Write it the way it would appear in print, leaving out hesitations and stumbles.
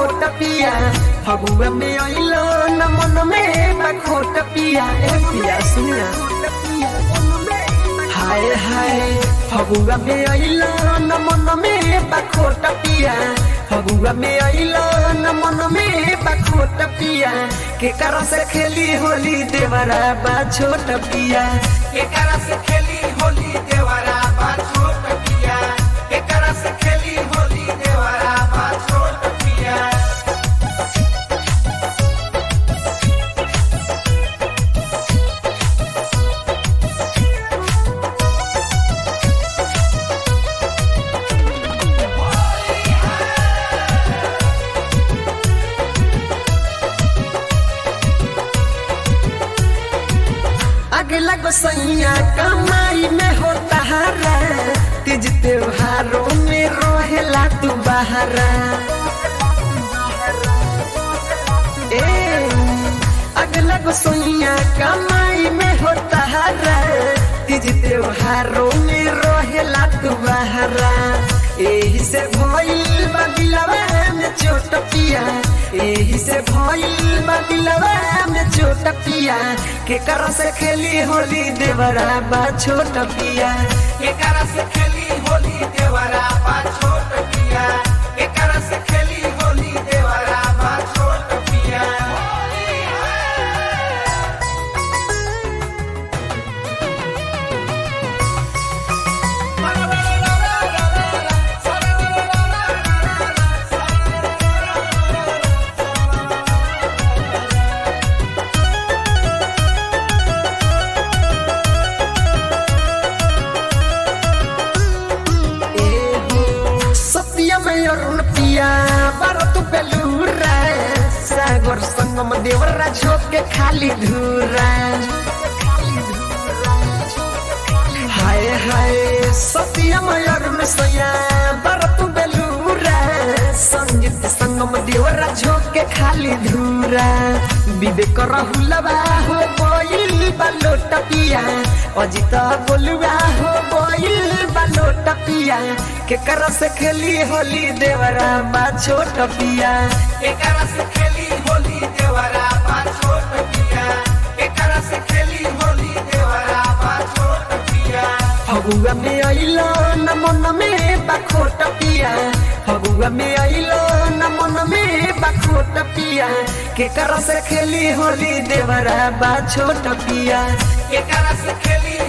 खोट पिया फगुआ में आइलो न मन में बा खोट पिया ए पिया सुनिया हाय हाय फगुआ में आइलो न मन में बा खोट पिया फगुआ में आइलो न मन में बा खोट पिया के करा से खेली होली देवरा बा छोट पिया के करा से खेली होली देवरा बा छोट पिया के करा से खेली होली देवरा बा छोट पिया अगला गोसैया कमाई में होता हरा तीज त्योहारों में रोहेला तू बहरा अगला गोसैया कमाई में होता हरा तीज त्योहारों में रोहेला तू बहरा एही से भइल बा दिलवा में चोट पिया एही से भइल बा दिलवा में चोट पिया के करा से खेली होली देवरा बा छोट पिया के करा से खेली होली देवरा बा छोट पिया के करा से खेली होली देवरा बा छोट पिया पिया बारत बेलूरा सागर संगम देवरा झोंक के खाली धूरा हाय हाय सतिया मयूर सया बारत बेलूरा संगीत संगम देवरा झोंक के खाली धूरा विवेक राहुलवा हो बोइल बालोट पिया अजित बोलुआ हो बोइल बालोट पिया के करा से खेली होली देवरा बा छोट पिया के करा से खेली होली देवरा बा छोट पिया के करा से खेली होली देवरा बा छोट पिया फगुआ में आइलो न मन में बा खोट पिया फगुआ में आइलो न मन में बा खोट पिया के करा से खेली होली देवरा बा छोट पिया के करा से खेली